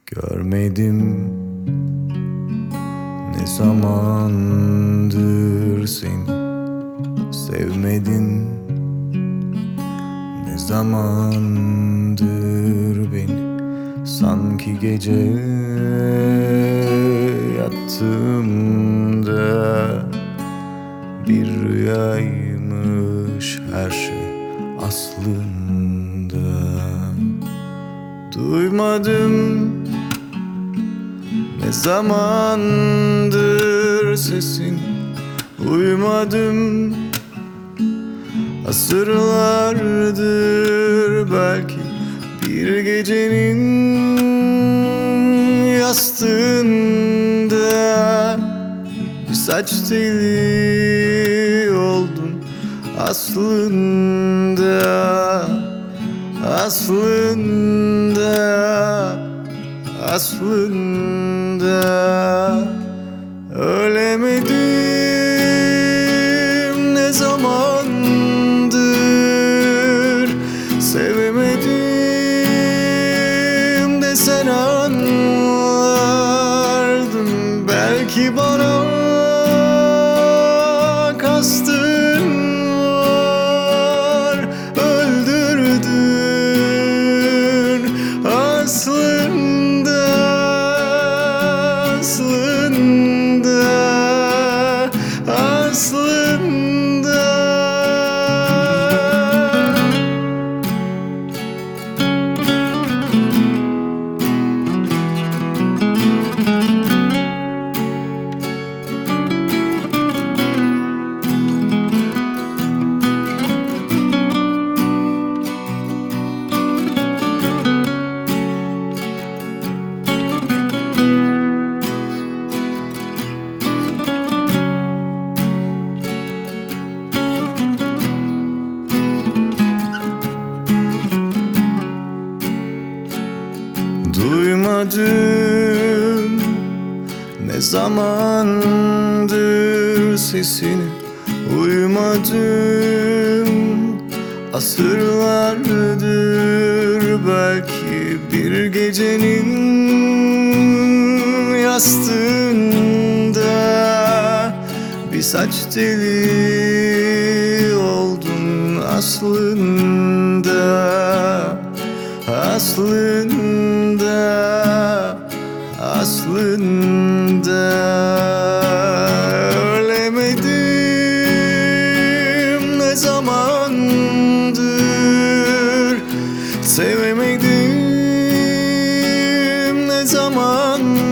Görmedim ne zamandır seni, sevmedin ne zamandır beni. Sanki gece yattığımda bir rüyaymış her şey aslında. Duymadım ne zamandır sesin, uyumadım asırlardır. Belki bir gecenin yastığında bir saç teli oldun aslında. Aslında ölemedim ne zamandır, sevemedim de sen anlardın. Belki bana kastın var, öldürdün aslında. Duymadım ne zamandır sesini, uyumadım asırlardır. Belki bir gecenin yastığında bir saç teli oldun aslında. Aslında ölemedim ne zamandır, sevemedim ne zamandır.